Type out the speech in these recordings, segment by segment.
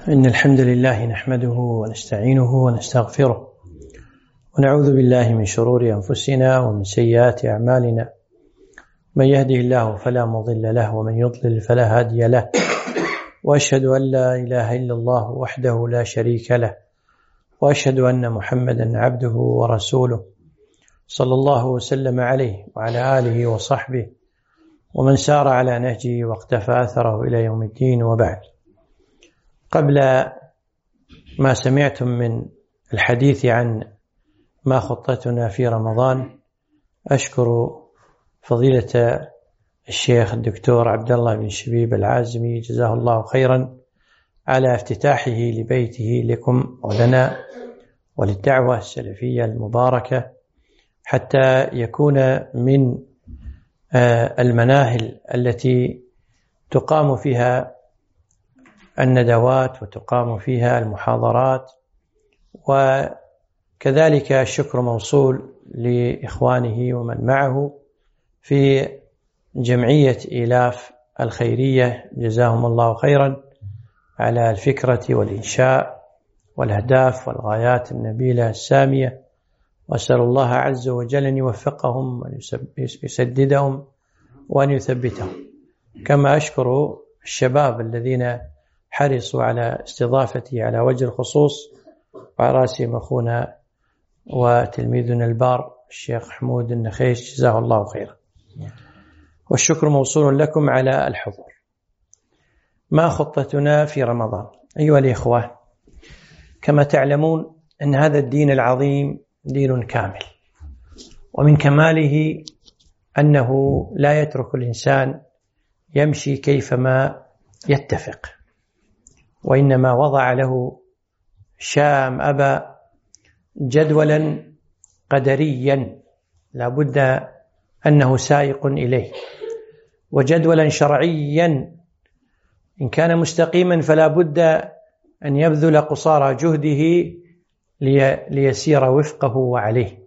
إن الحمد لله نحمده ونستعينه ونستغفره ونعوذ بالله من شرور أنفسنا ومن سيئات أعمالنا. من يهده الله فلا مضل له ومن يضلل فلا هادي له، وأشهد أن لا إله إلا الله وحده لا شريك له، وأشهد أن محمدا عبده ورسوله صلى الله وسلم عليه وعلى آله وصحبه ومن سار على نهجه واقتفى أثره إلى يوم الدين. وبعد، قبل ما سمعتم من الحديث عن ما خطتنا في رمضان، أشكر فضيلة الشيخ الدكتور عبد الله بن شبيب العازمي جزاه الله خيرا على افتتاحه لبيته لكم ولنا وللدعوة السلفية المباركة، حتى يكون من المناهل التي تقام فيها الندوات وتقام فيها المحاضرات. وكذلك الشكر موصول لإخوانه ومن معه في جمعية إيلاف الخيرية جزاهم الله خيرا على الفكرة والإنشاء والأهداف والغايات النبيلة السامية، وأسأل الله عز وجل أن يوفقهم وأن يسددهم وأن يثبتهم. كما أشكر الشباب الذين حرصوا على استضافتي على وجه الخصوص، وعلى رأسهم أخونا وتلميذنا البار الشيخ حمود النخيش جزاه الله خيرا، والشكر موصول لكم على الحضور. ما خطتنا في رمضان؟ أيها الإخوة، كما تعلمون أن هذا الدين العظيم دين كامل، ومن كماله أنه لا يترك الإنسان يمشي كيفما يتفق، وإنما وضع له شام أبا جدولا قدريا لا بد أنه سائق إليه، وجدولا شرعيا إن كان مستقيما فلا بد أن يبذل قصارى جهده ليسير وفقه وعليه.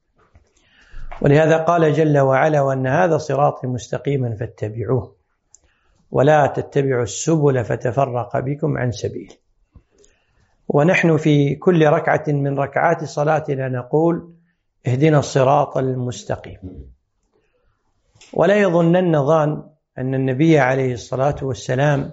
ولهذا قال جل وعلا: وأن هذا صراطي مستقيما فاتبعوه ولا تتبعوا السبل فتفرق بكم عن سبيله. ونحن في كل ركعة من ركعات صلاتنا نقول: اهدنا الصراط المستقيم. ولا يظنن ظان أن النبي عليه الصلاة والسلام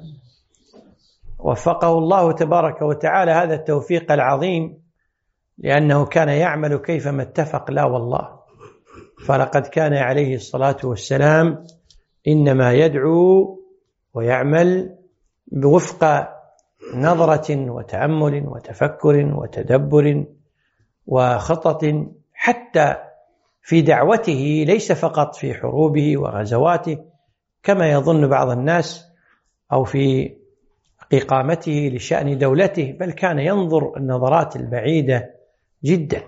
وفقه الله تبارك وتعالى هذا التوفيق العظيم لأنه كان يعمل كيفما اتفق، لا والله، فلقد كان عليه الصلاة والسلام إنما يدعو ويعمل بوفق نظرة وتأمل وتفكر وتدبر وخطط، حتى في دعوته، ليس فقط في حروبه وغزواته كما يظن بعض الناس، أو في إقامته لشأن دولته، بل كان ينظر النظرات البعيدة جدا.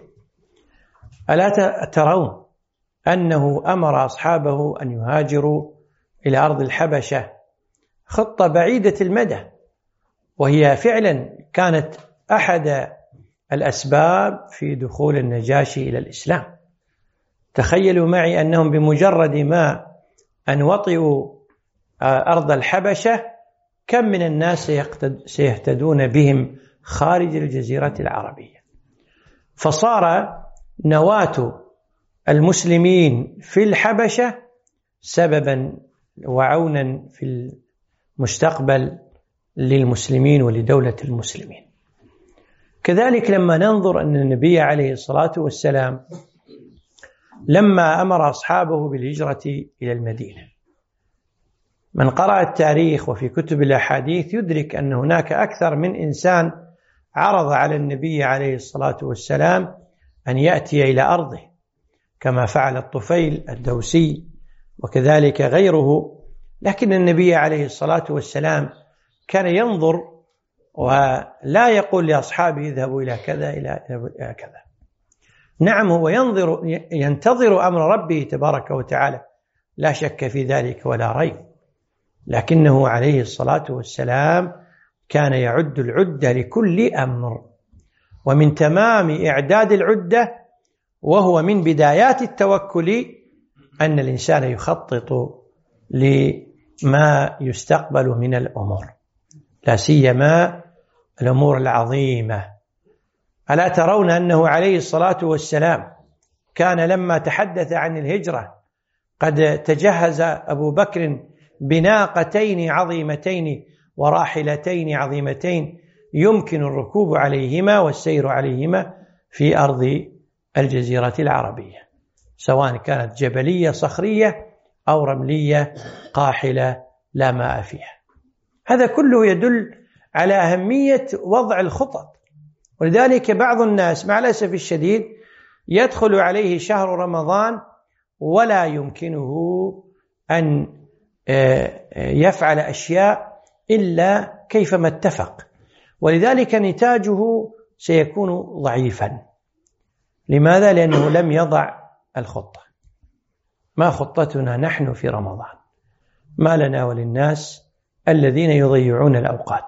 ألا ترون أنه أمر أصحابه أن يهاجروا إلى أرض الحبشة، خطة بعيدة المدى، وهي فعلا كانت أحد الأسباب في دخول النجاشي إلى الإسلام. تخيلوا معي أنهم بمجرد ما أن وطئوا أرض الحبشة كم من الناس سيهتدون بهم خارج الجزيرة العربية، فصار نواة المسلمين في الحبشة سببا وعونا في المستقبل للمسلمين ولدولة المسلمين. كذلك لما ننظر أن النبي عليه الصلاة والسلام لما أمر أصحابه بالهجرة إلى المدينة، من قرأ التاريخ وفي كتب الأحاديث يدرك أن هناك أكثر من إنسان عرض على النبي عليه الصلاة والسلام أن يأتي إلى أرضه، كما فعل الطفيل الدوسي وكذلك غيره، لكن النبي عليه الصلاة والسلام كان ينظر ولا يقول لأصحابه اذهبوا إلى كذا إلى كذا. نعم، هو ينتظر أمر ربه تبارك وتعالى، لا شك في ذلك ولا ريب، لكنه عليه الصلاة والسلام كان يعد العدة لكل أمر، ومن تمام إعداد العدة وهو من بدايات التوكل أن الإنسان يخطط لما يستقبل من الأمور، لا سيما الأمور العظيمة. ألا ترون أنه عليه الصلاة والسلام كان لما تحدث عن الهجرة قد تجهز أبو بكر بناقتين عظيمتين وراحلتين عظيمتين يمكن الركوب عليهما والسير عليهما في أرض الجزيرة العربية، سواء كانت جبلية صخرية أو رملية قاحلة لا ماء فيها. هذا كله يدل على أهمية وضع الخطط. ولذلك بعض الناس مع الأسف الشديد يدخل عليه شهر رمضان ولا يمكنه أن يفعل أشياء إلا كيفما اتفق، ولذلك نتاجه سيكون ضعيفا. لماذا؟ لأنه لم يضع الخطة. ما خطتنا نحن في رمضان؟ ما لنا وللناس الذين يضيعون الأوقات.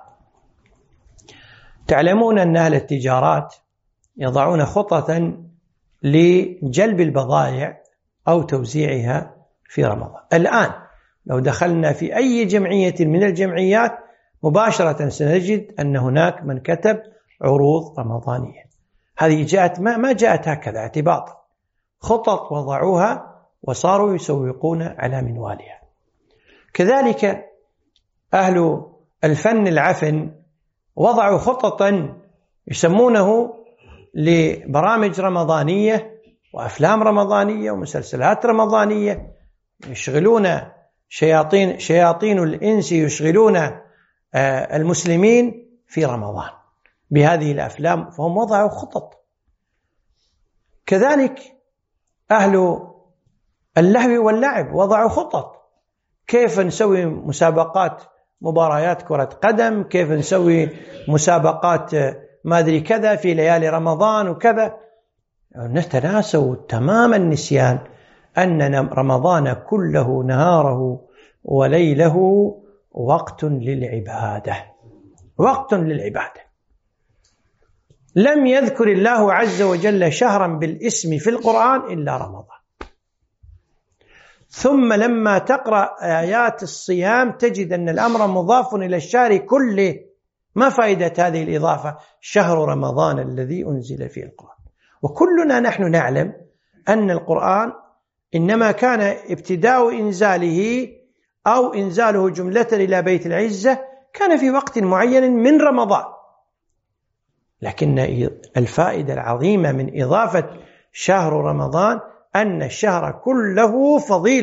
تعلمون أن أهل التجارات يضعون خطة لجلب البضائع أو توزيعها في رمضان. الآن لو دخلنا في أي جمعية من الجمعيات مباشرة سنجد أن هناك من كتب عروض رمضانية. هذه جاءت ما جاءت هكذا اعتباطا، خطط وضعوها وصاروا يسوقون على منوالها. كذلك أهل الفن العفن وضعوا خططا يسمونه لبرامج رمضانية وأفلام رمضانية ومسلسلات رمضانية، يشغلون شياطين الإنس يشغلون المسلمين في رمضان بهذه الأفلام، فهم وضعوا خطط. كذلك أهل اللهو واللعب وضعوا خطط، كيف نسوي مسابقات مباريات كرة قدم، كيف نسوي مسابقات ما أدري كذا في ليالي رمضان وكذا. نتناسوا تمام النسيان أن رمضان كله نهاره وليله وقت للعبادة، وقت للعبادة. لم يذكر الله عز وجل شهرا بالاسم في القرآن إلا رمضان. ثم لما تقرأ آيات الصيام تجد أن الأمر مضاف إلى الشهر كله. ما فائدة هذه الإضافة؟ شهر رمضان الذي أنزل فيه القرآن. وكلنا نحن نعلم أن القرآن إنما كان ابتداء إنزاله أو إنزاله جملة إلى بيت العزة كان في وقت معين من رمضان، لكن الفائدة العظيمة من إضافة شهر رمضان أن الشهر كله فضيل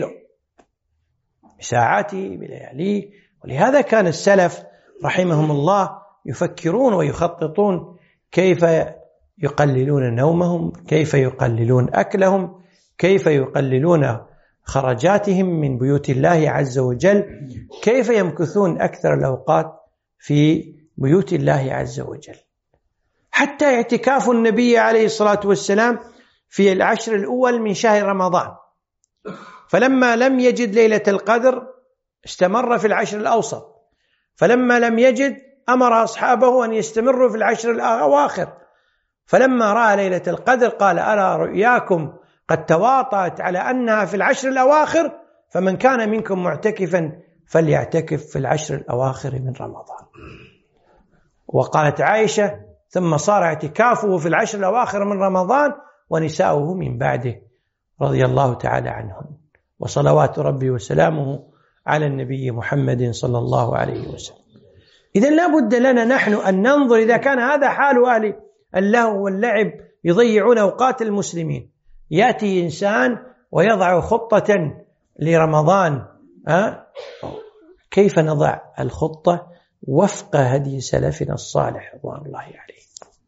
بساعاته بلياليه. ولهذا كان السلف رحمهم الله يفكرون ويخططون كيف يقللون نومهم، كيف يقللون أكلهم، كيف يقللون خرجاتهم من بيوت الله عز وجل، كيف يمكثون أكثر الأوقات في بيوت الله عز وجل. حتى اعتكاف النبي عليه الصلاة والسلام في العشر الأول من شهر رمضان، فلما لم يجد ليلة القدر استمر في العشر الأوسط، فلما لم يجد أمر أصحابه أن يستمروا في العشر الأواخر، فلما رأى ليلة القدر قال أرى رؤياكم قد تواطأت على أنها في العشر الأواخر، فمن كان منكم معتكفا فليعتكف في العشر الأواخر من رمضان. وقالت عائشة ثم صار اعتكافه في العشر الأواخر من رمضان ونساؤه من بعده رضي الله تعالى عنهم، وصلوات ربي وسلامه على النبي محمد صلى الله عليه وسلم. إذن لا بد لنا نحن أن ننظر إذا كان هذا حال أهل اللهو واللعب يضيعون أوقات المسلمين، يأتي إنسان ويضع خطة لرمضان، كيف نضع الخطة وفق هدي سلفنا الصالح رضوان الله عليه؟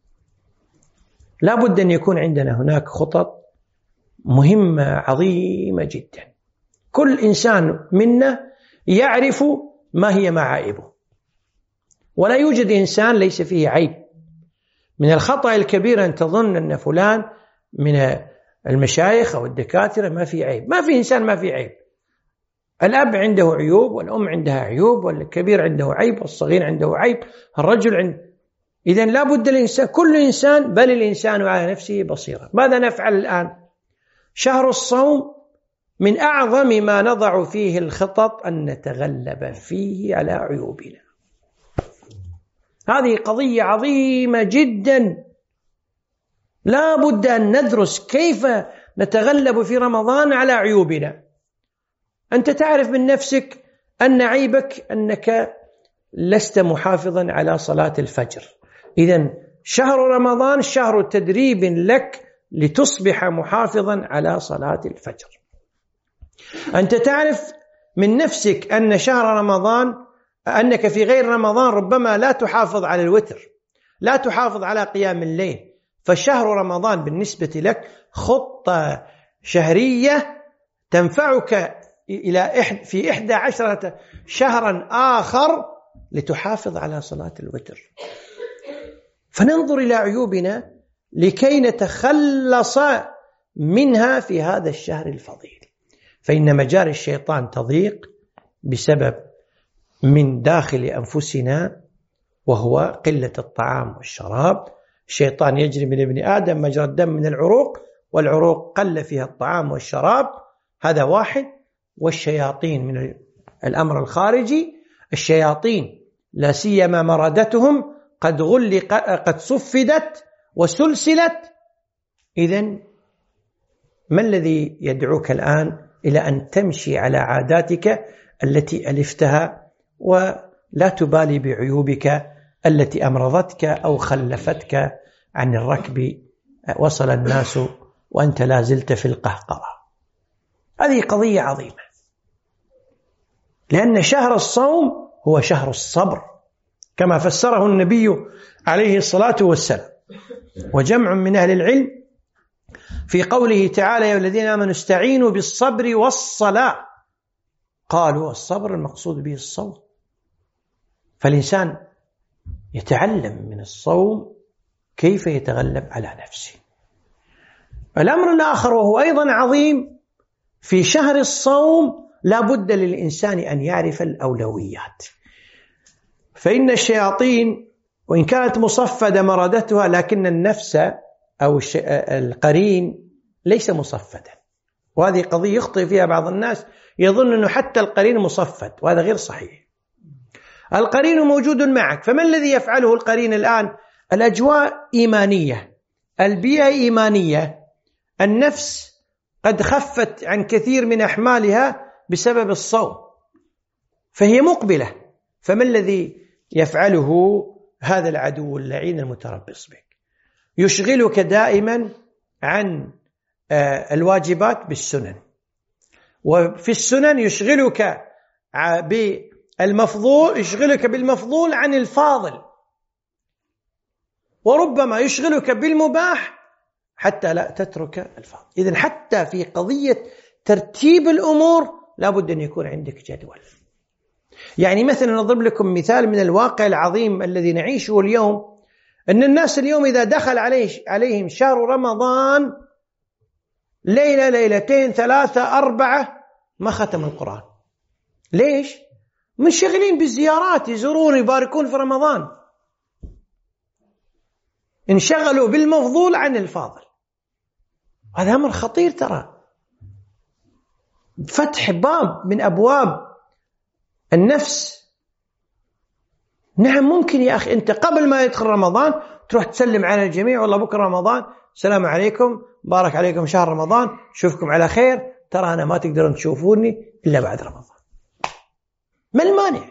لا بد أن يكون عندنا هناك خطط مهمة عظيمة جدا. كل إنسان منا يعرف ما هي معائبه، ولا يوجد إنسان ليس فيه عيب. من الخطأ الكبير أن تظن أن فلان من المشايخ أو الدكاترة ما في عيب. ما في إنسان ما في عيب. الأب عنده عيوب، والأم عندها عيوب، والكبير عنده عيب، والصغير عنده عيب، الرجل عنده. إذن لا بد الإنسان، كل إنسان، بل الإنسان على نفسه بصيرة. ماذا نفعل الآن؟ شهر الصوم من أعظم ما نضع فيه الخطط أن نتغلب فيه على عيوبنا. هذه قضية عظيمة جدا، لا بد أن ندرس كيف نتغلب في رمضان على عيوبنا. أنت تعرف من نفسك أن عيبك أنك لست محافظا على صلاة الفجر، إذن شهر رمضان شهر تدريب لك لتصبح محافظا على صلاة الفجر. أنت تعرف من نفسك أن شهر رمضان أنك في غير رمضان ربما لا تحافظ على الوتر، لا تحافظ على قيام الليل، فشهر رمضان بالنسبة لك خطة شهرية تنفعك في 11 شهرا آخر لتحافظ على صلاة الوتر. فننظر إلى عيوبنا لكي نتخلص منها في هذا الشهر الفضيل، فإن مجاري الشيطان تضيق بسبب من داخل أنفسنا، وهو قلة الطعام والشراب. الشيطان يجري من ابن آدم مجرى الدم من العروق، والعروق قل فيها الطعام والشراب، هذا واحد. والشياطين من الأمر الخارجي، الشياطين لا سيما مردتهم قد صفدت وسلسلت. إذن ما الذي يدعوك الآن إلى أن تمشي على عاداتك التي ألفتها ولا تبالي بعيوبك التي أمرضتك أو خلفتك عن الركب؟ وصل الناس وأنت لا زلت في القهقرة. هذه قضية عظيمة، لأن شهر الصوم هو شهر الصبر كما فسره النبي عليه الصلاة والسلام. وجمع من أهل العلم في قوله تعالى: يا الذين آمنوا استعينوا بالصبر والصلاة، قالوا الصبر المقصود به الصوم. فالإنسان يتعلم من الصوم كيف يتغلب على نفسه. الأمر الآخر وهو أيضا عظيم، في شهر الصوم لا بد للإنسان أن يعرف الأولويات، فإن الشياطين وإن كانت مصفدة مردتها، لكن النفس أو القرين ليس مصفدا، وهذه قضية يخطئ فيها بعض الناس، يظن أنه حتى القرين مصفد، وهذا غير صحيح. القرين موجود معك، فما الذي يفعله القرين الآن؟ الأجواء إيمانية، البيئة إيمانية، النفس قد خفت عن كثير من أحمالها بسبب الصوم، فهي مقبلة. فما الذي يفعله هذا العدو اللعين المتربص بك؟ يشغلك دائما عن الواجبات بالسنن، وفي السنن يشغلك بالمفضول عن الفاضل، وربما يشغلك بالمباح حتى لا تترك الفاضل. إذن حتى في قضية ترتيب الأمور لابد أن يكون عندك جدول. يعني مثلا نضرب لكم مثال من الواقع العظيم الذي نعيشه اليوم، أن الناس اليوم إذا دخل عليهم شهر رمضان ليلة ليلتين 3 4 ما ختم القرآن. ليش؟ منشغلين بالزيارات، يزورون يباركون في رمضان، انشغلوا بالمفضول عن الفاضل. هذا أمر خطير، ترى فتح باب من أبواب النفس. نعم ممكن يا أخي أنت قبل ما يدخل رمضان تروح تسلم على الجميع، والله بكرة رمضان، السلام عليكم، بارك عليكم شهر رمضان، شوفكم على خير، ترى أنا ما تقدرون تشوفوني إلا بعد رمضان. ما المانع؟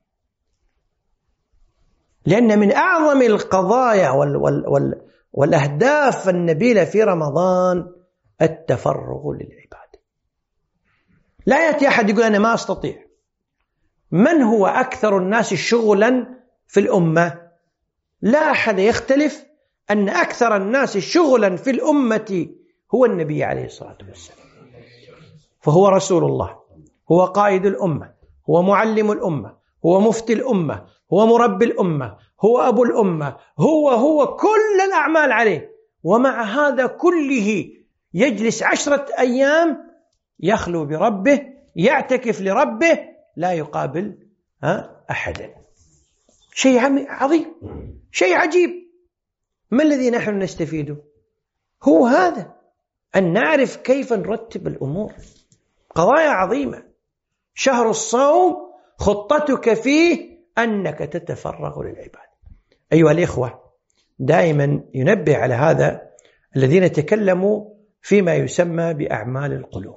لأن من أعظم القضايا والأهداف النبيلة في رمضان التفرغ للعبادة. لا يأتي أحد يقول أنا ما أستطيع. من هو أكثر الناس شغلا في الأمة؟ لا أحد يختلف أن أكثر الناس شغلا في الأمة هو النبي عليه الصلاة والسلام، فهو رسول الله، هو قائد الأمة، هو معلم الأمة، هو مفتي الأمة، هو مربي الأمة، هو أبو الأمة، هو كل الأعمال عليه. ومع هذا كله يجلس 10 أيام يخلو بربه، يعتكف لربه، لا يقابل أحدا. شيء عظيم، شيء عجيب. ما الذي نحن نستفيده؟ هو هذا، أن نعرف كيف نرتب الأمور. قضايا عظيمة. شهر الصوم خطتك فيه أنك تتفرغ للعبادة. أيها الإخوة، دائما ينبه على هذا الذين تكلموا فيما يسمى بأعمال القلوب.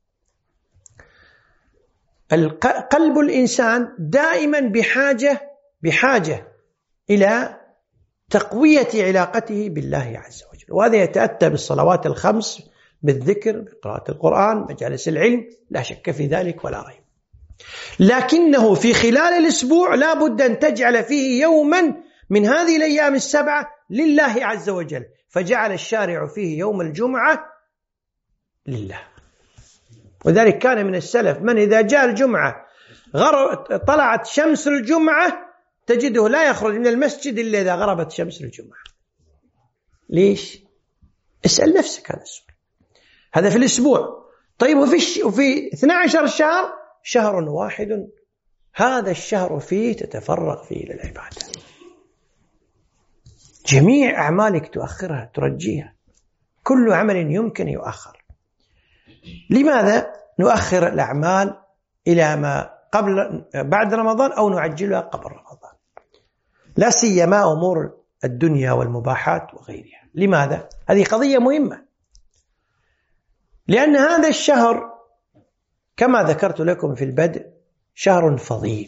قلب الإنسان دائما بحاجة إلى تقوية علاقته بالله عز وجل، وهذا يتأتى بالصلوات الخمس، بالذكر، بقراءة القرآن، مجالس العلم، لا شك في ذلك ولا ريب. لكنه في خلال الأسبوع لا بد أن تجعل فيه يوما من هذه الأيام السبعة لله عز وجل، فجعل الشارع فيه يوم الجمعة لله. وذلك كان من السلف من إذا جاء الجمعة طلعت شمس الجمعة تجده لا يخرج من المسجد إلا إذا غربت شمس الجمعة. ليش؟ اسأل نفسك هذا السؤال. هذا في الأسبوع. طيب وفي 12 شهر واحد، هذا الشهر فيه تتفرغ فيه للعبادة، جميع أعمالك تؤخرها ترجيها، كل عمل يمكن يؤخر. لماذا نؤخر الأعمال إلى ما بعد رمضان أو نعجلها قبل رمضان؟ لا سيما أمور الدنيا والمباحات وغيرها. لماذا؟ هذه قضية مهمة، لأن هذا الشهر كما ذكرت لكم في البدء شهر فضيل،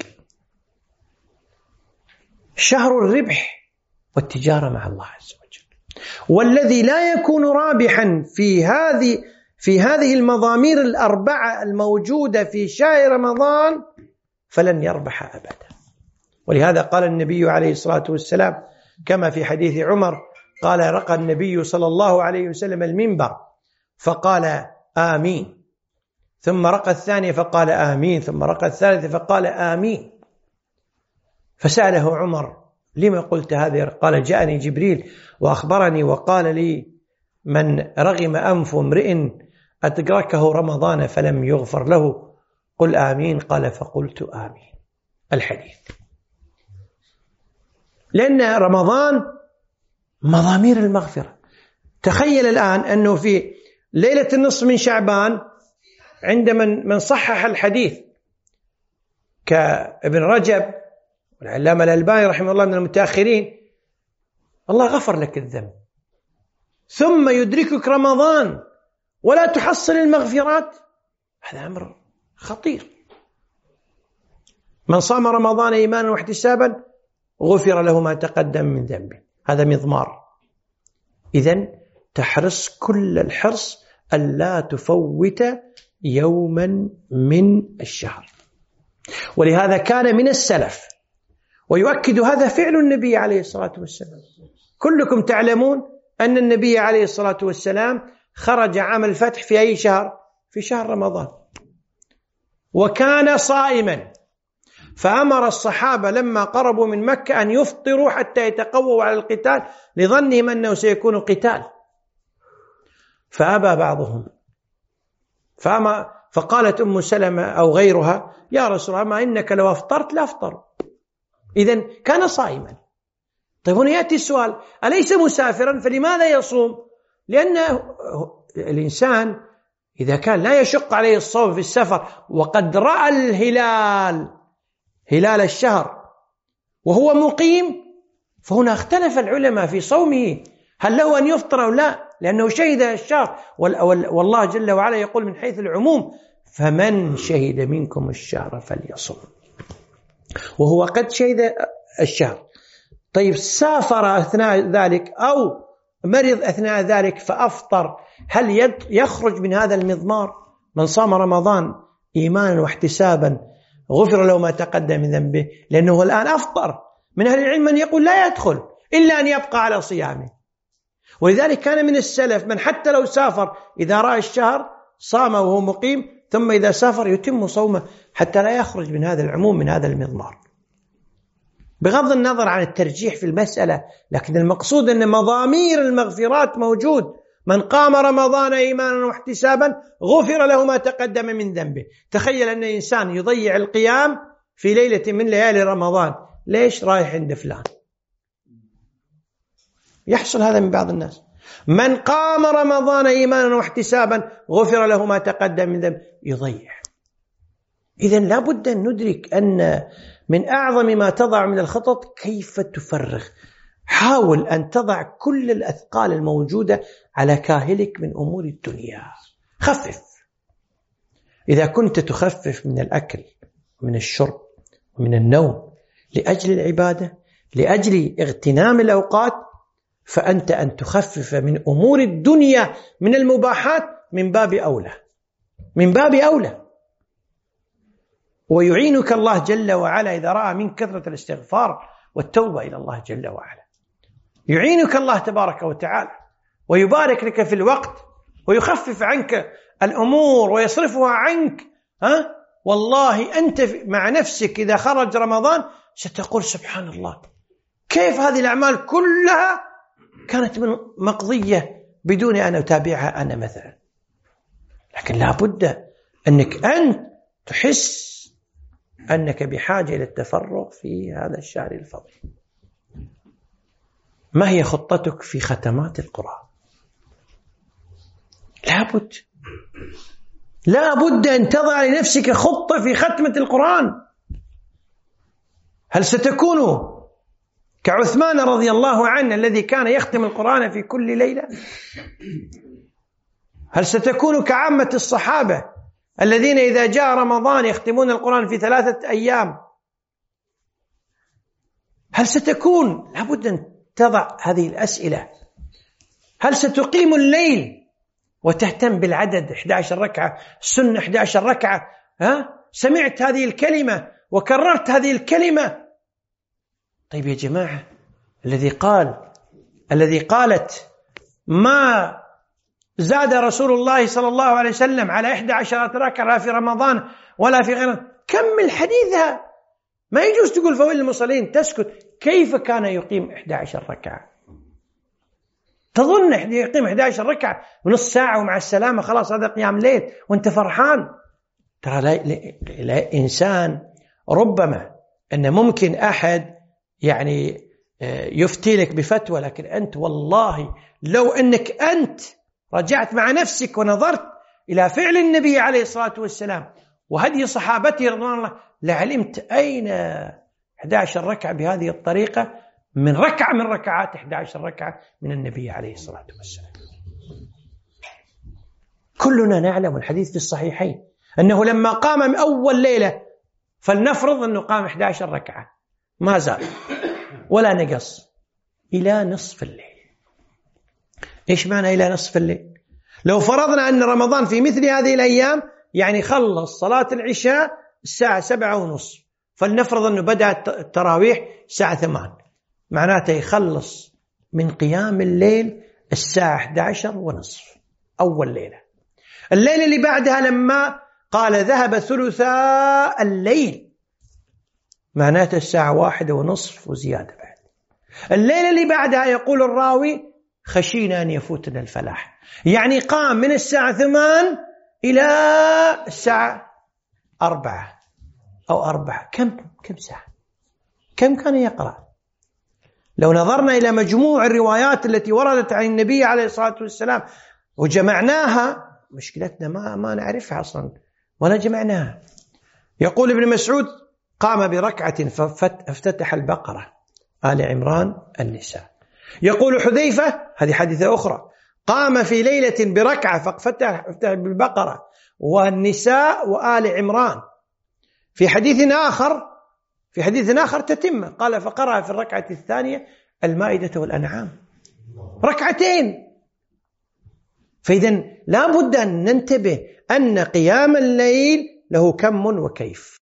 شهر الربح والتجارة مع الله عز وجل، والذي لا يكون رابحا في هذه المضامير الأربعة الموجودة في شهر رمضان فلن يربح أبدا. ولهذا قال النبي عليه الصلاة والسلام كما في حديث عمر، قال: رقى النبي صلى الله عليه وسلم المنبر فقال آمين، ثم رقى الثانية فقال آمين، ثم رقى الثالثة فقال آمين. فسأله عمر: لما قلت هذا؟ قال: جاءني جبريل وأخبرني وقال لي: من رغم أنف امرئ أدركه رمضان فلم يغفر له قل آمين. قال: فقلت آمين. الحديث. لأن رمضان مضامير المغفرة. تخيل الآن أنه في ليلة النصف من شعبان عند من صحح الحديث كابن رجب والعلامة الألباني رحمه الله من المتأخرين، الله غفر لك الذنب، ثم يدركك رمضان ولا تحصل المغفرات، هذا أمر خطير. من صام رمضان إيمانا واحتسابا غفر له ما تقدم من ذنبه، هذا مضمار. إذن تحرص كل الحرص ألا تفوت يوما من الشهر. ولهذا كان من السلف، ويؤكد هذا فعل النبي عليه الصلاة والسلام. كلكم تعلمون أن النبي عليه الصلاة والسلام خرج عام الفتح في أي شهر؟ في شهر رمضان، وكان صائما، فأمر الصحابة لما قربوا من مكة أن يفطروا حتى يتقووا على القتال لظنهم أنه سيكون قتال، فأبى بعضهم، فقالت أم سلمة أو غيرها: يا رسول الله، ما إنك لو أفطرت لأفطر. إذن كان صائما. طيب هنا يأتي السؤال: أليس مسافرا فلماذا يصوم؟ لأن الإنسان إذا كان لا يشق عليه الصوم في السفر وقد رأى هلال الشهر وهو مقيم، فهنا اختلف العلماء في صومه، هل له أن يفطر أو لا، لأنه شهد الشهر، والله جل وعلا يقول من حيث العموم: فمن شهد منكم الشهر فليصم، وهو قد شهد الشهر. طيب سافر أثناء ذلك أو مرض أثناء ذلك فأفطر، هل يخرج من هذا المضمار؟ من صام رمضان إيمانا واحتسابا غفر له ما تقدم من ذنبه، لأنه الآن أفطر. من أهل العلم من يقول لا يدخل إلا أن يبقى على صيامه. ولذلك كان من السلف من حتى لو سافر إذا رأى الشهر صام وهو مقيم، ثم إذا سافر يتم صومه حتى لا يخرج من هذا العموم، من هذا المضمار، بغض النظر عن الترجيح في المسألة. لكن المقصود أن مضامير المغفرات موجود. من قام رمضان إيمانا واحتسابا غفر له ما تقدم من ذنبه. تخيل أن إنسان يضيع القيام في ليلة من ليالي رمضان، ليش؟ رايح عند فلان. يحصل هذا من بعض الناس. من قام رمضان إيمانا واحتسابا غفر له ما تقدم من ذنبه، يضيع. إذن لابد أن ندرك أن من أعظم ما تضع من الخطط كيف تفرغ. حاول أن تضع كل الأثقال الموجودة على كاهلك من أمور الدنيا. خفف. إذا كنت تخفف من الأكل ومن الشرب ومن النوم لأجل العبادة، لأجل اغتنام الأوقات، فأنت أن تخفف من أمور الدنيا من المباحات من باب أولى، من باب أولى. ويعينك الله جل وعلا إذا رأى من كثرة الاستغفار والتوبة إلى الله جل وعلا، يعينك الله تبارك وتعالى ويبارك لك في الوقت ويخفف عنك الأمور ويصرفها عنك. والله أنت مع نفسك إذا خرج رمضان ستقول سبحان الله، كيف هذه الأعمال كلها كانت من مقضية بدون أن أتابعها أنا مثلا. لكن لا بد أنك أنت تحس أنك بحاجة إلى التفرغ في هذا الشهر الفضيل. ما هي خطتك في ختمات القرآن؟ لا بد أن تضع لنفسك خطة في ختمة القرآن. هل ستكون كعثمان رضي الله عنه الذي كان يختم القرآن في كل ليلة؟ هل ستكون كعامة الصحابة الذين إذا جاء رمضان يختمون القرآن في 3 أيام؟ هل ستكون؟ لابد أن تضع هذه الأسئلة. هل ستقيم الليل وتهتم بالعدد 11 ركعة، السنة 11 ركعة؟ سمعت هذه الكلمة وكررت هذه الكلمة. طيب يا جماعة، الذي قالت ما زاد رسول الله صلى الله عليه وسلم على 11 ركعة لا في رمضان ولا في غيره، كمل حديثها. ما يجوز تقول فويل للمصلين تسكت. كيف كان يقيم 11 ركعة؟ تظن يقيم 11 ركعة ونص ساعة ومع السلامة خلاص هذا قيام ليل وانت فرحان؟ ترى لا إنسان ربما أن ممكن أحد يعني يفتي لك بفتوى، لكن أنت والله لو أنك أنت رجعت مع نفسك ونظرت إلى فعل النبي عليه الصلاة والسلام وهدي صحابته رضوان الله لعلمت أين 11 ركعة بهذه الطريقة من ركعة من ركعات 11 ركعة من النبي عليه الصلاة والسلام. كلنا نعلم الحديث في الصحيحين أنه لما قام من أول ليلة، فلنفرض أنه قام 11 ركعة ما زال ولا نقص إلى نصف الليل. إيش معنى إلى نصف الليل؟ لو فرضنا أن رمضان في مثل هذه الأيام يعني خلص صلاة العشاء الساعة 7:30، فلنفرض أنه بدأ التراويح الساعة 8، معناته يخلص من قيام الليل الساعة 11:30 أول ليلة. الليلة اللي بعدها لما قال ذهب ثلثاء الليل معناته الساعة 1:30 وزيادة بعد. الليلة اللي بعدها يقول الراوي خشينا أن يفوتنا الفلاح، يعني قام من الساعة 8 إلى الساعة 4 أو 4. كم ساعة؟ كم كان يقرأ؟ لو نظرنا إلى مجموع الروايات التي وردت عن النبي عليه الصلاة والسلام وجمعناها، مشكلتنا ما نعرفها أصلا ولا جمعناها. يقول ابن مسعود قام بركعة فافتتح البقرة، آل عمران، النساء. يقول حذيفة، هذه حديثة أخرى، قام في ليلة بركعة فافتتح بالبقرة والنساء وآل عمران. في حديث آخر تتمة، قال فقرأ في الركعة الثانية المائدة والأنعام، ركعتين. فإذن لا بد أن ننتبه أن قيام الليل له كم وكيف.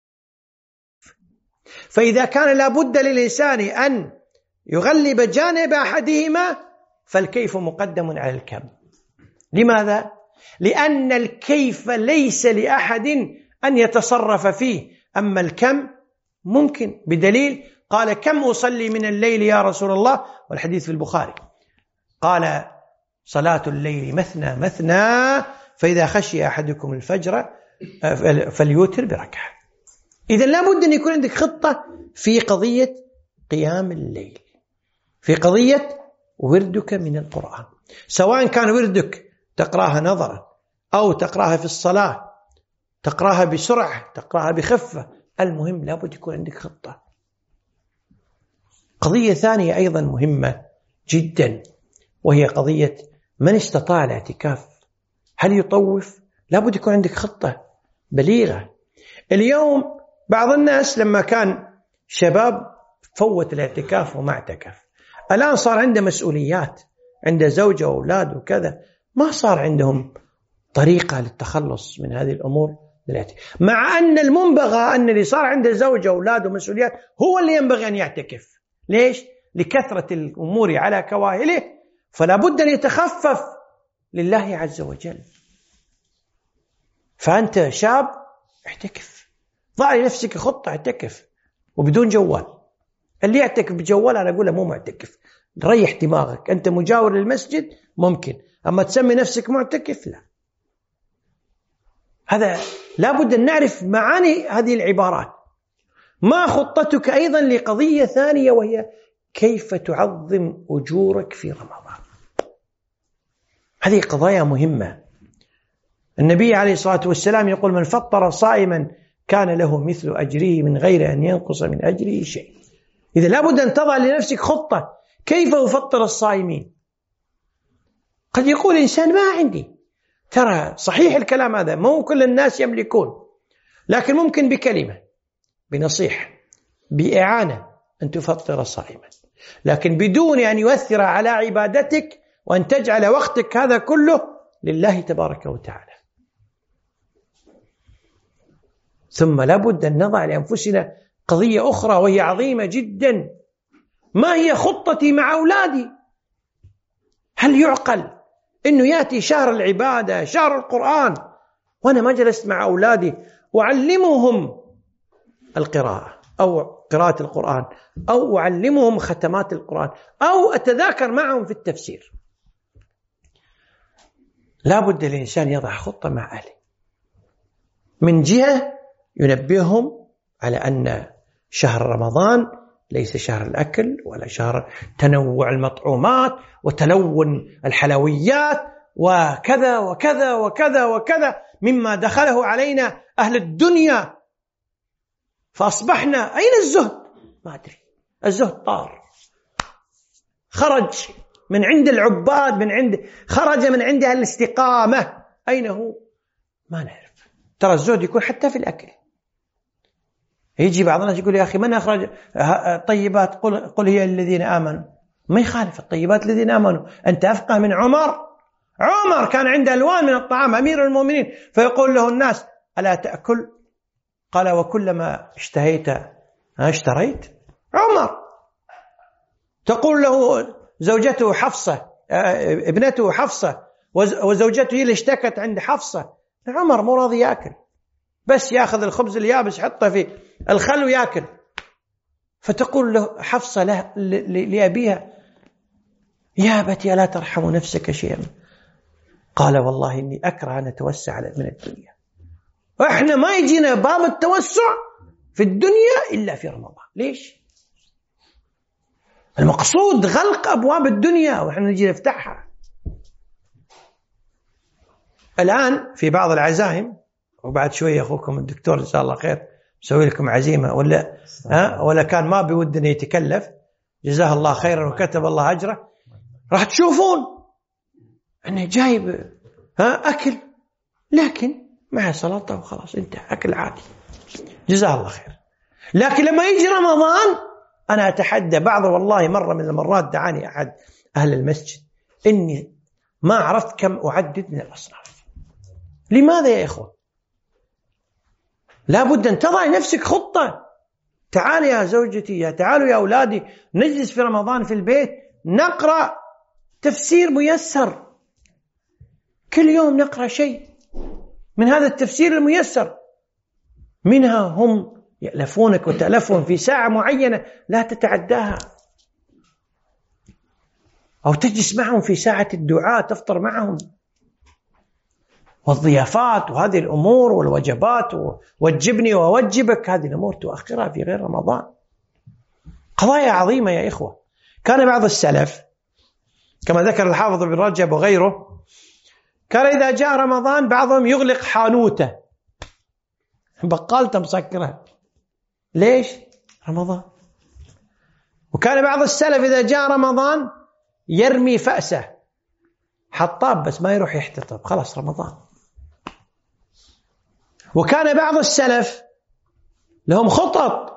فإذا كان لا بد للإنسان أن يغلب جانب أحدهما فالكيف مقدم على الكم. لماذا؟ لأن الكيف ليس لأحد أن يتصرف فيه، أما الكم ممكن، بدليل قال كم أصلي من الليل يا رسول الله، والحديث في البخاري، قال صلاة الليل مثنى مثنى فإذا خشي أحدكم الفجر فليوتر بركعة. إذن لا بد أن يكون عندك خطة في قضية قيام الليل، في قضية وردك من القرآن، سواء كان وردك تقراها نظرا أو تقراها في الصلاة، تقراها بسرعة، تقراها بخفة، المهم لا بد يكون عندك خطة. قضية ثانية أيضا مهمة جدا، وهي قضية من استطاع الاعتكاف هل يطوف؟ لابد يكون عندك خطة بليغة. اليوم بعض الناس لما كان شباب فوت الاعتكاف وما اعتكف، الآن صار عنده مسؤوليات، عنده زوجة وأولاد وكذا، ما صار عندهم طريقة للتخلص من هذه الأمور، مع أن المنبغى أن اللي صار عنده زوجة وأولاد ومسؤوليات هو اللي ينبغي أن يعتكف. ليش؟ لكثرة الأمور على كواهله، فلا بد أن يتخفف لله عز وجل. فأنت شاب اعتكف، ضع لنفسك خطة اعتكف وبدون جوال. اللي يعتكف بجوال أنا أقول له مو معتكف، ريح دماغك. أنت مجاور للمسجد ممكن، أما تسمي نفسك معتكف لا. هذا لابد أن نعرف معاني هذه العبارات. ما خطتك أيضا لقضية ثانية، وهي كيف تعظم أجورك في رمضان. هذه قضايا مهمة. النبي عليه الصلاة والسلام يقول: من فطر صائما كان له مثل أجره من غير أن ينقص من أجره شيء. إذا لابد أن تضع لنفسك خطة كيف أفطر الصائمين. قد يقول إنسان ما عندي، ترى صحيح الكلام هذا، مو كل الناس يملكون، لكن ممكن بكلمة، بنصيحة، بإعانة أن تفطر صائما، لكن بدون أن يؤثر على عبادتك وأن تجعل وقتك هذا كله لله تبارك وتعالى. ثم لابد أن نضع لأنفسنا قضية أخرى وهي عظيمة جدا: ما هي خطتي مع أولادي؟ هل يعقل أنه يأتي شهر العبادة، شهر القرآن، وأنا ما جلست مع أولادي وأعلمهم القراءة أو قراءة القرآن، أو أعلمهم ختمات القرآن، أو أتذاكر معهم في التفسير؟ لا بد الإنسان يضع خطة مع أهله. من جهة ينبههم على أن شهر رمضان ليس شهر الأكل ولا شهر تنوع المطعومات وتلون الحلويات وكذا وكذا وكذا وكذا مما دخله علينا أهل الدنيا، فأصبحنا أين الزهد؟ ما أدري، الزهد طار، خرج من عند العباد، خرج من عند الاستقامة. أين هو؟ ما نعرف. ترى الزهد يكون حتى في الأكل. يجي بعض الناس يقول: يا أخي من أخرج الطيبات؟ قل هي الذين آمنوا. ما يخالف، الطيبات الذين آمنوا. أنت أفقه من عمر كان عنده ألوان من الطعام، أمير المؤمنين، فيقول له الناس: ألا تأكل؟ قال: وكلما اشتهيت اشتريت. عمر. تقول له زوجته حفصة، ابنته حفصة، وزوجته هي اللي اشتكت عند حفصة، عمر مو راضي يأكل، بس يأخذ الخبز اليابس يحطه في الخل ويأكل. فتقول له حفصة لأبيها: يا أبتي ألا ترحم نفسك شيئا؟ قال: والله إني أكره أن أتوسع من الدنيا. وإحنا ما يجينا باب التوسع في الدنيا إلا في رمضان. ليش؟ المقصود غلق أبواب الدنيا وإحنا نجي نفتحها. الآن في بعض العزائم، وبعد شوية أخوكم الدكتور جزاه الله خير سوي لكم عزيمة، ولا كان ما بودنا يتكلف، جزاه الله خيرا وكتب الله أجره، راح تشوفون أنه جايب أكل، لكن مع سلطة وخلاص انتهى، أكل عادي، جزاه الله خير. لكن لما يجي رمضان أنا أتحدى بعض، والله مرة من المرات دعاني أحد أهل المسجد إني ما عرفت كم أعدد من الأصناف. لماذا يا إخوة؟ لا بد أن تضع نفسك خطة. تعال يا زوجتي، تعالوا يا أولادي، نجلس في رمضان في البيت نقرأ تفسير ميسر، كل يوم نقرأ شيء من هذا التفسير الميسر. منها هم يألفونك وتألفهم في ساعة معينة لا تتعداها، أو تجلس معهم في ساعة الدعاء تفطر معهم، والضيافات وهذه الأمور والوجبات ووجبني ووجبك، هذه الأمور تؤخرها في غير رمضان. قضايا عظيمة يا إخوة. كان بعض السلف كما ذكر الحافظ بن رجب وغيره، كان إذا جاء رمضان بعضهم يغلق حانوته، بقالته مسكرة. ليش؟ رمضان. وكان بعض السلف إذا جاء رمضان يرمي فأسه حطاب بس ما يروح يحتطب، خلاص رمضان. وكان بعض السلف لهم خطط،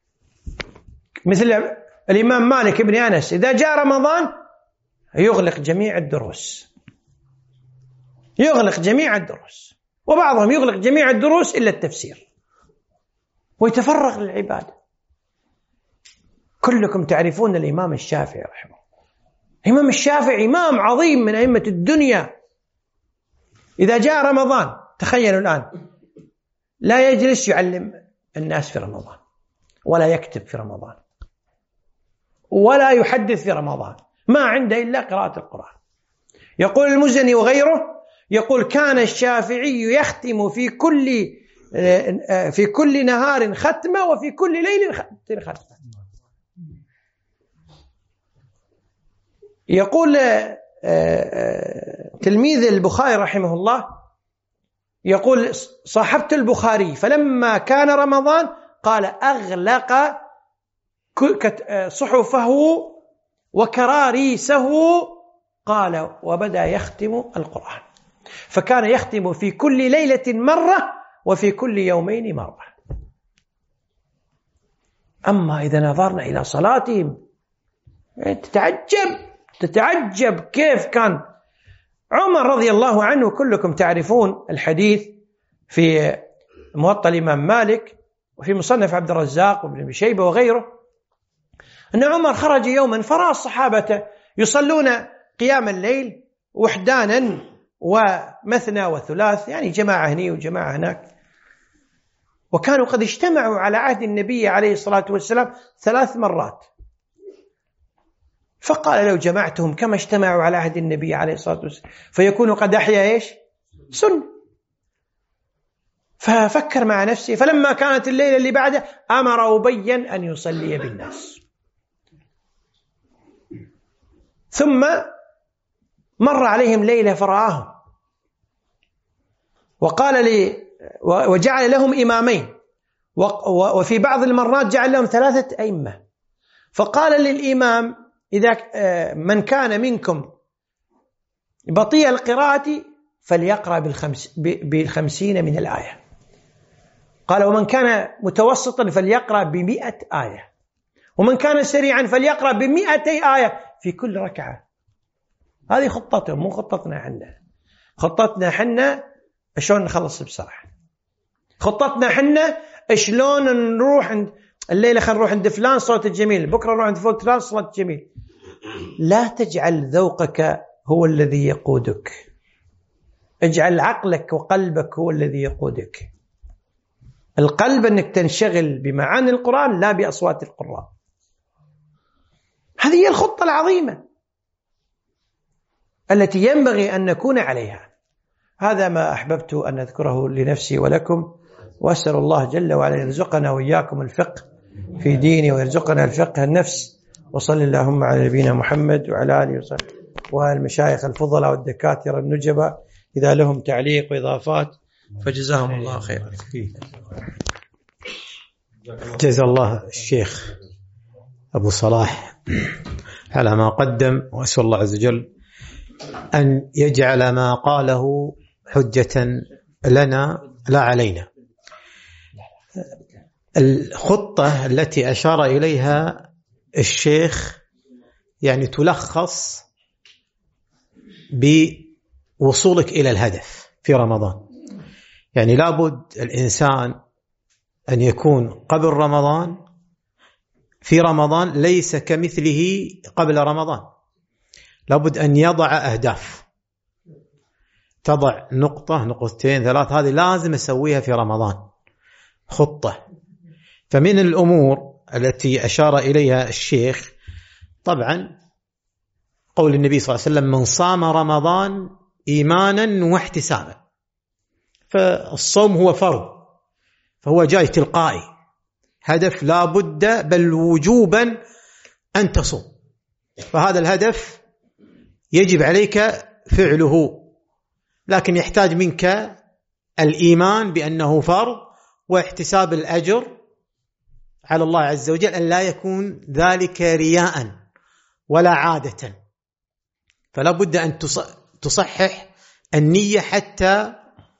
مثل الإمام مالك بن أنس إذا جاء رمضان يغلق جميع الدروس، يغلق جميع الدروس، وبعضهم يغلق جميع الدروس إلا التفسير ويتفرغ للعبادة. كلكم تعرفون الإمام الشافعي رحمه الله. الإمام الشافعي إمام عظيم من أئمة الدنيا. إذا جاء رمضان تخيلوا الآن لا يجلس يعلم الناس في رمضان، ولا يكتب في رمضان، ولا يحدث في رمضان، ما عنده إلا قراءة القرآن. يقول المزني وغيره، يقول كان الشافعي يختم في كل نهار ختمة وفي كل ليل ختمة. يقول تلميذ البخاري رحمه الله، يقول صاحبت البخاري فلما كان رمضان قال أغلق صحفه وكراريسه، قال وبدأ يختم القرآن، فكان يختم في كل ليلة مرة وفي كل يومين مرة. أما إذا نظرنا إلى صلاتهم تتعجب كيف كان عمر رضي الله عنه. كلكم تعرفون الحديث في موطأ الإمام مالك وفي مصنف عبد الرزاق وابن أبي شيبة وغيره، أن عمر خرج يوما فرأى الصحابة يصلون قيام الليل وحدانا ومثنى وثلاث، يعني جماعة هني وجماعة هناك، وكانوا قد اجتمعوا على عهد النبي عليه الصلاة والسلام 3 مرات. فقال لو جمعتهم كما اجتمعوا على عهد النبي عليه الصلاة والسلام فيكون قد أحيا إيش؟ سنة. ففكر مع نفسه، فلما كانت الليلة اللي بعده أمر أبيا أن يصلي بالناس. ثم مر عليهم ليلة فرآهم وقال لي وجعل لهم إمامين، وفي بعض المرات جعل لهم 3 أئمة. فقال للإمام إذا من كان منكم بطيء القراءة فليقرأ ب50 من الآية، قال ومن كان متوسطا فليقرأ ب100 آية، ومن كان سريعا فليقرأ ب200 آية في كل ركعة. هذه خطتهم، مو خطتنا حنا. خطتنا حنا شلون نخلص بسرعة، خطتنا حنا شلون نروح عند الليلة، خلينا نروح عند فلان صوت الجميل، بكرة نروح عند فلان صوت الجميل. لا تجعل ذوقك هو الذي يقودك، اجعل عقلك وقلبك هو الذي يقودك. القلب أنك تنشغل بمعاني القرآن لا بأصوات القراء. هذه هي الخطة العظيمة التي ينبغي أن نكون عليها. هذا ما أحببت أن أذكره لنفسي ولكم، وأسأل الله جل وعلا يرزقنا وإياكم الفقه في دينه ويرزقنا الفقه النفس. وصل اللهم على نبينا محمد وعلى آله وصحبه والمشايخ الفضلاء والدكاترة النجباء إذا لهم تعليق وإضافات فجزاهم الله خيرا. جزا الله الشيخ أبو صلاح على ما قدم، وأسأل الله عز وجل أن يجعل ما قاله حجة لنا لا علينا. الخطة التي أشار إليها الشيخ يعني تلخص بوصولك إلى الهدف في رمضان. يعني لابد الإنسان أن يكون قبل رمضان في رمضان ليس كمثله قبل رمضان. لابد أن يضع أهداف، تضع نقطة، نقطتين، 3، هذه لازم أسويها في رمضان، خطة. فمن الأمور التي أشار إليها الشيخ طبعا قول النبي صلى الله عليه وسلم من صام رمضان إيمانا واحتسابا، فالصوم هو فرض، فهو جاي تلقائي، هدف لا بد بل وجوبا أن تصوم، فهذا الهدف يجب عليك فعله، لكن يحتاج منك الإيمان بأنه فرض واحتساب الأجر على الله عز وجل أن لا يكون ذلك رياء ولا عادة. فلا بد أن تصحح النية حتى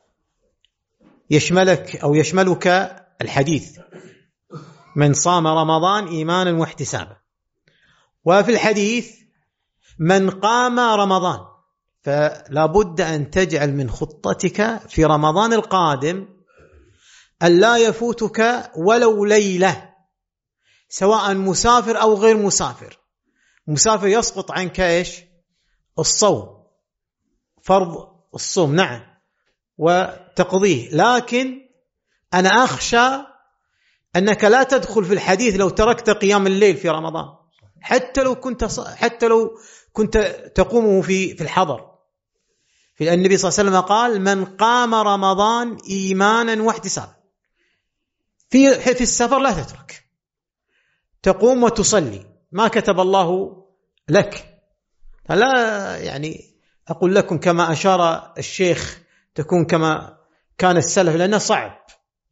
يشملك أو يشملك الحديث من صام رمضان إيمانا واحتسابا. وفي الحديث من قام رمضان، فلا بد أن تجعل من خطتك في رمضان القادم أن لا يفوتك ولو ليلة، سواء مسافر أو غير مسافر. مسافر يسقط عنك إيش؟ الصوم، فرض الصوم، نعم، وتقضيه. لكن أنا أخشى أنك لا تدخل في الحديث لو تركت قيام الليل في رمضان، حتى لو كنت تقومه في الحضر. في النبي صلى الله عليه وسلم قال: من قام رمضان إيمانا واحتسابا. في السفر لا تترك، تقوم وتصلي ما كتب الله لك. لا يعني أقول لكم كما أشار الشيخ تكون كما كان السلف، لأنه صعب،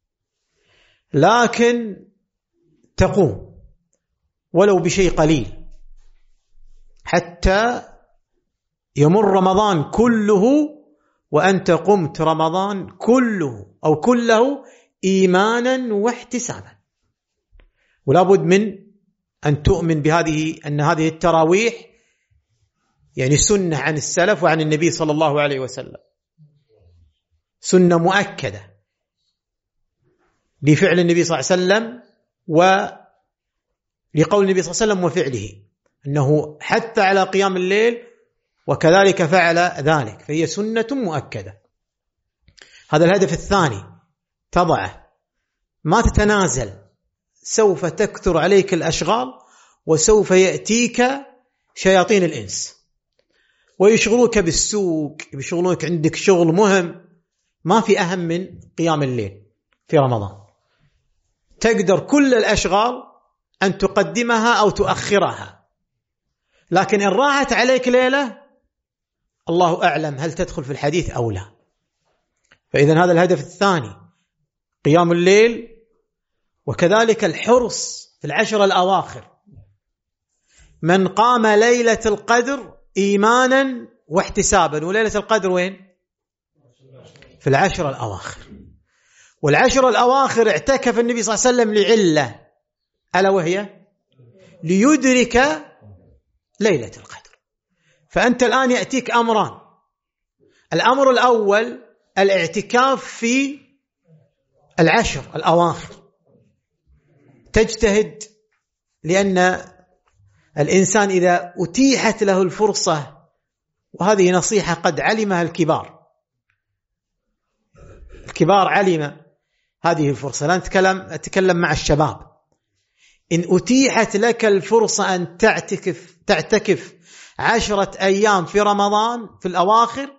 لكن تقوم ولو بشيء قليل حتى يمر رمضان كله وأنت قمت رمضان كله أو كله إيمانا واحتسابا. ولا بد من أن تؤمن أن هذه التراويح يعني سنة عن السلف وعن النبي صلى الله عليه وسلم، سنة مؤكدة لفعل النبي صلى الله عليه وسلم ولقول النبي صلى الله عليه وسلم وفعله، أنه حتى على قيام الليل وكذلك فعل ذلك، فهي سنة مؤكدة. هذا الهدف الثاني تضعه، ما تتنازل. سوف تكثر عليك الأشغال وسوف يأتيك شياطين الإنس ويشغلوك بالسوق، يشغلوك عندك شغل مهم. ما في أهم من قيام الليل في رمضان. تقدر كل الأشغال أن تقدمها أو تؤخرها، لكن إن راحت عليك ليلة الله أعلم هل تدخل في الحديث أو لا. فإذن هذا الهدف الثاني قيام الليل، وكذلك الحرص في العشر الأواخر. من قام ليلة القدر إيمانا واحتسابا، وليلة القدر وين؟ في العشر الأواخر. والعشر الأواخر اعتكف النبي صلى الله عليه وسلم لعلة، ألا وهي ليدرك ليلة القدر. فأنت الآن يأتيك أمران. الأمر الأول الاعتكاف في العشر الأواخر، تجتهد، لأن الإنسان إذا أتيحت له الفرصة، وهذه نصيحة قد علمها الكبار علم هذه الفرصة، لا أتكلم مع الشباب. إن أتيحت لك الفرصة أن تعتكف 10 أيام في رمضان في الأواخر،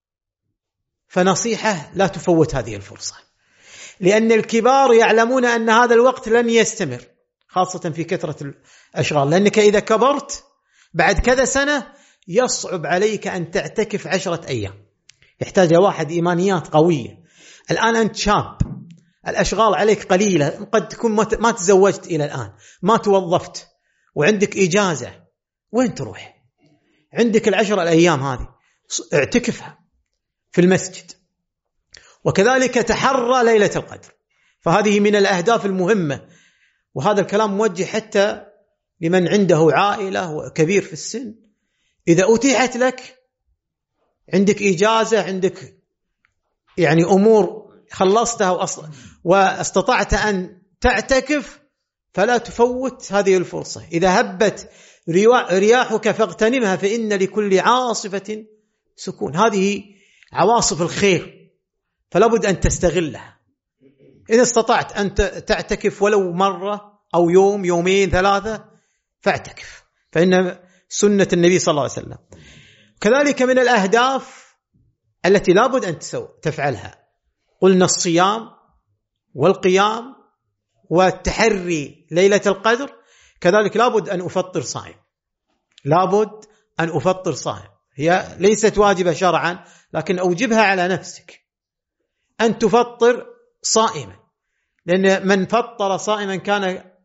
فنصيحة لا تفوت هذه الفرصة، لأن الكبار يعلمون أن هذا الوقت لن يستمر، خاصة في كثرة الأشغال. لأنك إذا كبرت بعد كذا سنة يصعب عليك أن تعتكف 10 أيام، يحتاج واحد إيمانيات قوية. الآن أنت شاب، الأشغال عليك قليلة، قد تكون ما تزوجت إلى الآن، ما توظفت، وعندك إجازة، وين تروح؟ عندك 10 الأيام هذه اعتكفها في المسجد. وكذلك تحرى ليلة القدر، فهذه من الأهداف المهمة. وهذا الكلام موجه حتى لمن عنده عائلة وكبير في السن. إذا أتيحت لك، عندك إجازة، عندك يعني أمور خلصتها واستطعت أن تعتكف، فلا تفوت هذه الفرصة. إذا هبت رياحك فاغتنمها، فإن لكل عاصفة سكون. هذه عواصف الخير، فلا بد أن تستغلها. إذا استطعت أن تعتكف ولو مرة أو يوم، يومين، 3، فاعتكف، فإن سنة النبي صلى الله عليه وسلم. كذلك من الأهداف التي لا بد أن تفعلها، قلنا الصيام والقيام والتحري ليلة القدر. كذلك لا بد أن أفطر صائم، لا بد أن أفطر صائم. هي ليست واجبة شرعا، لكن أوجبها على نفسك أن تفطر صائما، لأن من فطر صائما كان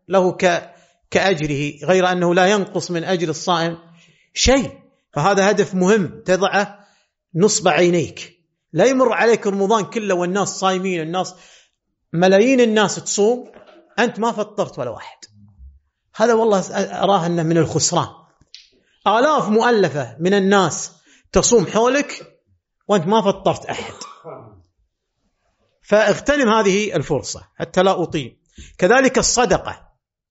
له كأجره، غير أنه لا ينقص من أجر الصائم شيء. فهذا هدف مهم تضعه نصب عينيك. لا يمر عليك رمضان كله والناس صايمين، الناس ملايين الناس تصوم، أنت ما فطرت ولا واحد. هذا والله أراه أنه من الخسران. آلاف مؤلفة من الناس تصوم حولك وأنت ما فطرت أحد. فاغتنم هذه الفرصة حتى لا أطيل. كذلك الصدقة،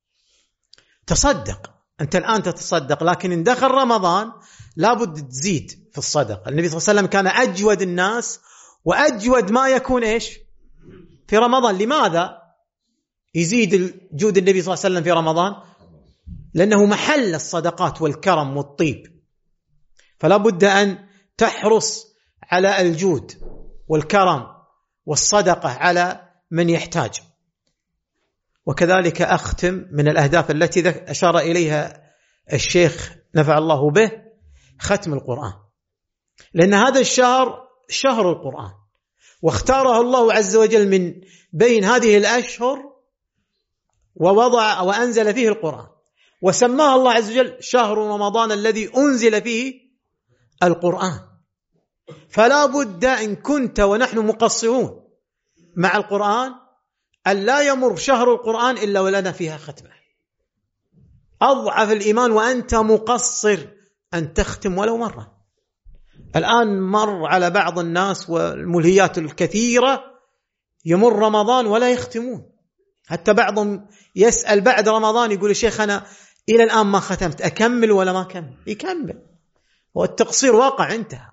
تصدق أنت الآن تتصدق، لكن إن دخل رمضان لابد تزيد في الصدقة. النبي صلى الله عليه وسلم كان أجود الناس، وأجود ما يكون إيش في رمضان. لماذا يزيد جود النبي صلى الله عليه وسلم في رمضان؟ لأنه محل الصدقات والكرم والطيب، فلا بد أن تحرص على الجود والكرم والصدقة على من يحتاج. وكذلك أختم من الأهداف التي أشار إليها الشيخ نفع الله به، ختم القرآن، لأن هذا الشهر شهر القرآن، واختاره الله عز وجل من بين هذه الأشهر ووضع وأنزل فيه القرآن، وسماه الله عز وجل شهر رمضان الذي أنزل فيه القرآن. فلا بد إن كنت ونحن مقصرون مع القرآن أن لا يمر شهر القرآن إلا ولنا فيها ختمة. أضعف الإيمان وأنت مقصر أن تختم ولو مرة. الآن مر على بعض الناس والملهيات الكثيرة يمر رمضان ولا يختمون، حتى بعضهم يسأل بعد رمضان يقول: شيخ أنا إلى الآن ما ختمت، أكمل ولا ما أكمل؟ يكمل، والتقصير واقع انتهى.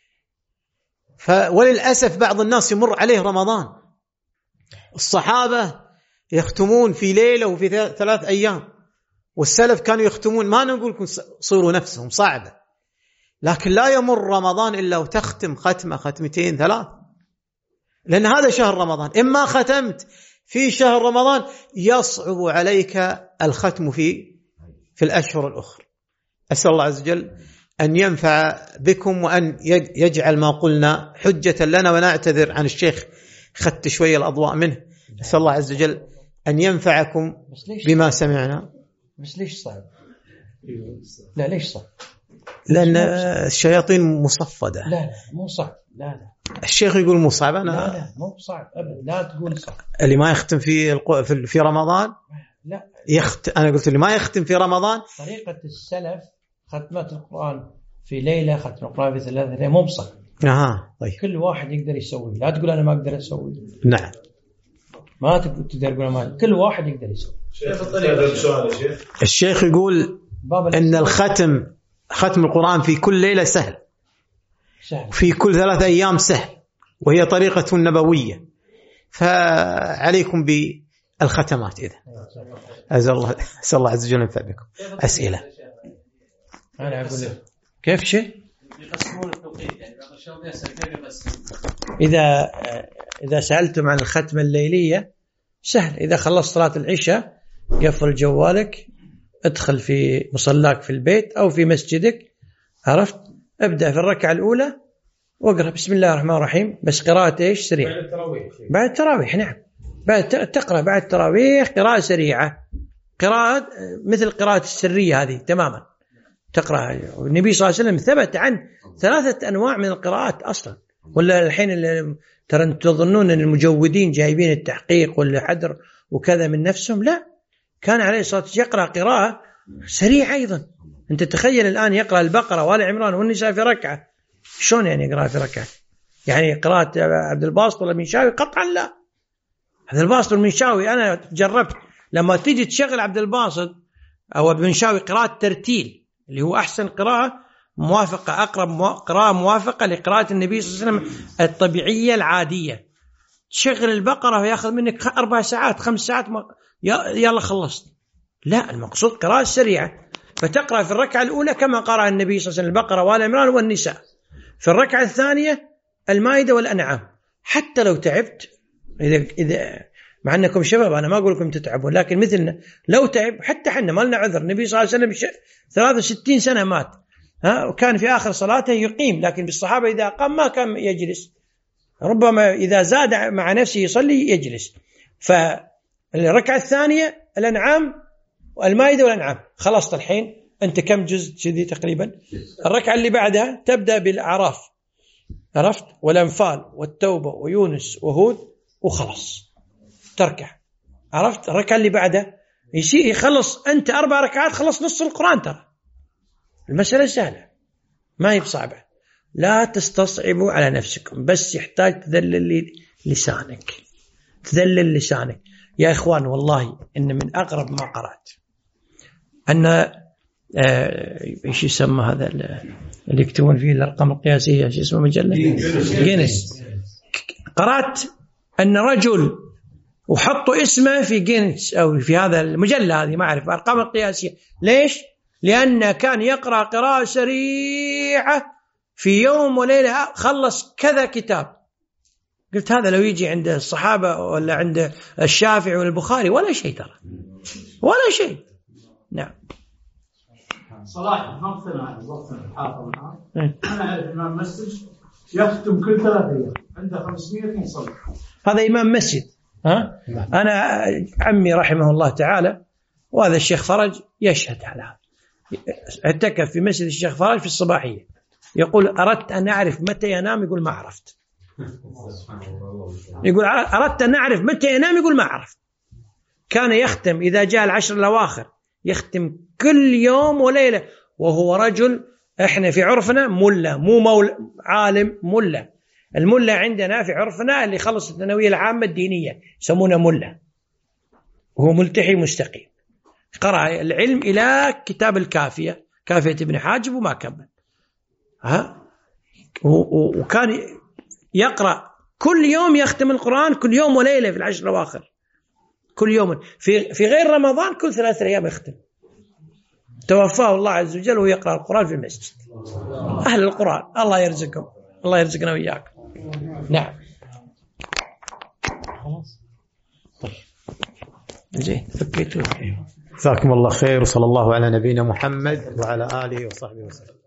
وللأسف بعض الناس يمر عليه رمضان، الصحابة يختمون في ليلة وفي 3 أيام، والسلف كانوا يختمون، ما نقول لكم صيروا نفسهم صعبة، لكن لا يمر رمضان إلا وتختم ختمة 2 3، لأن هذا شهر رمضان. إما ختمت في شهر رمضان يصعب عليك الختم في الأشهر الأخرى. أسأل الله عز وجل أن ينفع بكم، وأن يجعل ما قلنا حجة لنا، ونعتذر عن الشيخ خدت شوية الأضواء منه. أسأل الله عز وجل أن ينفعكم بما سمعنا. بس ليش صعب؟ لا ليش صعب؟ لأن الشياطين مصفدة. لا مو صعب. لا الشيخ يقول مو صعب. أنا لا مو صعب أبدا، لا تقول صعب. اللي ما يختم في رمضان لا أنا قلت اللي ما يختم في رمضان. طريقة السلف ختمة القرآن في ليلة، ختم القرآن في 3 ليالي، مو بصعب. طيب كل واحد يقدر يسوي، لا تقول أنا ما أقدر أسوي. نعم، ما تقدر تقول ما، كل واحد يقدر يسوي. الشيخ يقول أن ختم القرآن في كل ليلة سهل. في كل 3 أيام سهل، وهي طريقة نبوية، فعليكم بالختمات. إذا أسأل الله عز وجل ينفع بكم. أسئلة؟ أنا أقول لك كيف شيء يقسمون التوقيت، يعني بعض الشباب يسأل كيف يقسم. إذا سألتم عن الختمة الليلية سهل، إذا خلصت صلاة العشاء قفل جوالك، ادخل في مصلاك في البيت أو في مسجدك، عرفت، ابدأ في الركعة الأولى واقرأ بسم الله الرحمن الرحيم، بس قراءة إيش سريعة بعد التراويح. نعم، تقرأ بعد التراويح قراءة سريعة، قراءة مثل قراءة السرية هذه تماما تقرأ. النبي صلى الله عليه وسلم ثبت عن 3 أنواع من القراءات أصلا. ولا الحين ترى تظنون أن المجودين جايبين التحقيق والحدر وكذا من نفسهم؟ لا، كان عليه الصلاة والسلام يقرأ قراءة سريعة أيضا. أنت تخيل الآن يقرأ البقرة وآل عمران والنساء في ركعة، شلون يعني يقرأ في ركعة؟ يعني قراءة عبد الباسط ولا المنشاوي؟ قطعا لا. عبد الباسط والمنشاوي أنا جربت، لما تيجي تشغل عبد الباسط أو المنشاوي قراءة ترتيل اللي هو أحسن قراءة موافقة، أقرب قراءة موافقة لقراءة النبي صلى الله عليه وسلم الطبيعية العادية، تشغل البقرة ويأخذ منك 4 ساعات 5 ساعات يلا خلصت. لا، المقصود قراءة سريعة، فتقرأ في الركعة الأولى كما قرأ النبي صلى الله عليه وسلم البقرة وآل عمران والنساء، في الركعة الثانية المائدة والأنعام. حتى لو تعبت، إذا مع أنكم شباب أنا ما أقول لكم تتعبون، لكن مثلنا لو تعب، حتى حنا ما لنا عذر. النبي صلى الله عليه وسلم 63 سنة مات، وكان في آخر صلاته يقيم، لكن بالصحابة إذا قام ما كان يجلس، ربما إذا زاد مع نفسه يصلي يجلس. فالركعة الثانية الأنعام والمائدة والأنعام، خلصت الحين أنت كم جزء كذي تقريبا؟ الركعة اللي بعدها تبدأ بالأعراف، عرفت؟ والأنفال والتوبة ويونس وهود وخلص تركع، عرفت؟ الركعة اللي بعدها يخلص أنت 4 ركعات، خلص نص القرآن. ترى المسألة سهلة ما هي بصعبة، لا تستصعبوا على نفسكم، بس يحتاج تذلل لسانك، تذلل لسانك يا إخوان. والله إن من أقرب ما قرأت أن إيش يسمى هذا اللي يكتبون فيه الأرقام القياسية، إيش اسمه مجلة جينيس. قرأت أن رجل وحطوا اسمه في جينيس أو في هذا المجلة هذه، ما أعرف الأرقام القياسية. ليش؟ لأنه كان يقرأ قراءة سريعة في يوم وليلة، خلص كذا كتاب. قلت هذا لو يجي عند الصحابة ولا عند الشافعي والبخاري ولا شيء، ترى ولا شيء. نعم. صلاح مقتنع وقتنا حافظ الآن. أنا أعرف إمام مسجد يختم كل 3 أيام عنده 500 مصلي. هذا إمام مسجد. أنا عمي رحمه الله تعالى وهذا الشيخ فرج يشهد على هذا، اعتكف في مسجد الشيخ فرج في الصباحية، يقول أردت أن أعرف متى ينام، يقول ما عرفت. يقول أردت أن أعرف متى ينام، يقول ما عرفت. كان يختم إذا جاء 10 الأواخر يختم كل يوم وليلة، وهو رجل احنا في عرفنا ملا، مو مول عالم، ملا. الملا عندنا في عرفنا اللي خلص الثانوية العامة الدينية يسمونه ملا، وهو ملتحي مستقيم، قرأ العلم إلى كتاب الكافية، كافية ابن حاجب وما كمل. وكان يقرأ كل يوم، يختم القرآن كل يوم وليلة في 10 الأواخر، كل يوم. في غير رمضان كل 3 أيام يختم. توفاه الله عز وجل وهو يقرأ القرآن في المسجد. أهل القرآن الله يرزقهم، الله يرزقنا وإياكم. نعم. خلاص طيب زين فكيتوا. جزاكم الله خير، وصلى الله على نبينا محمد وعلى آله وصحبه وسلم.